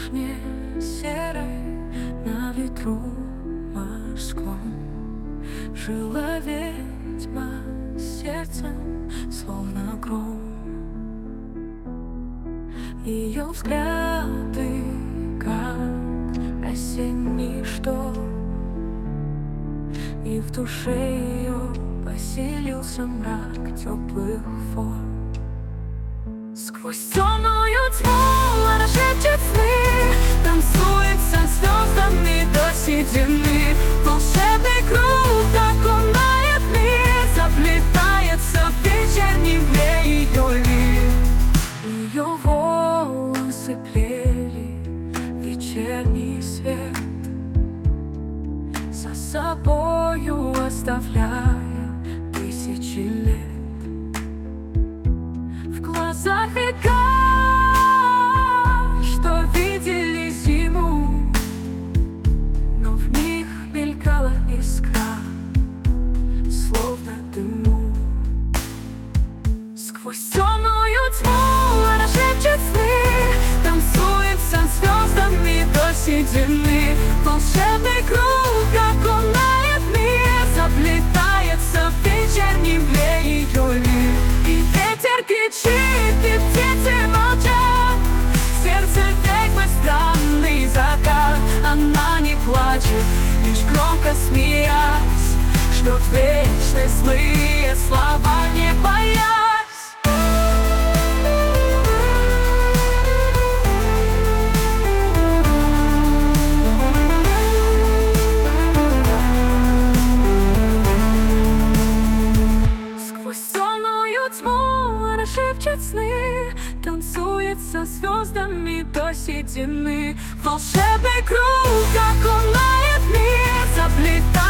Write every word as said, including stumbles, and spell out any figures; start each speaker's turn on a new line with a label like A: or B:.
A: вишне серой на ветру морском жила ведьма сердцем, словно гром. Ее взгляды, как осенний шторм, и в душе ее поселился мрак теплых форм. Сквозь темную тьму она шепчет сны, танцует со звездами до седины. Волшебный круг окунает мир, заплетается в вечернем дне ее лик. Ее волосы плели вечерний свет, за собою оставляя тысячи лет. В глазах века, что видели зиму, но в них мелькала искра, словно дыму. Сквозь темную тьму она шепчет сны, танцует со звездами до седины. Волшебный круг окунает мир, заплетается в вечернем дне ее лик. И ветер кричит, и птицы молчат, в сердце ведьмы странный закат. Она не плачет, лишь громко смеясь, ждет вечность, злые слова не боясь. Шепчет сны, танцует со звездами до седины. Волшебный круг окунает мир, заплетает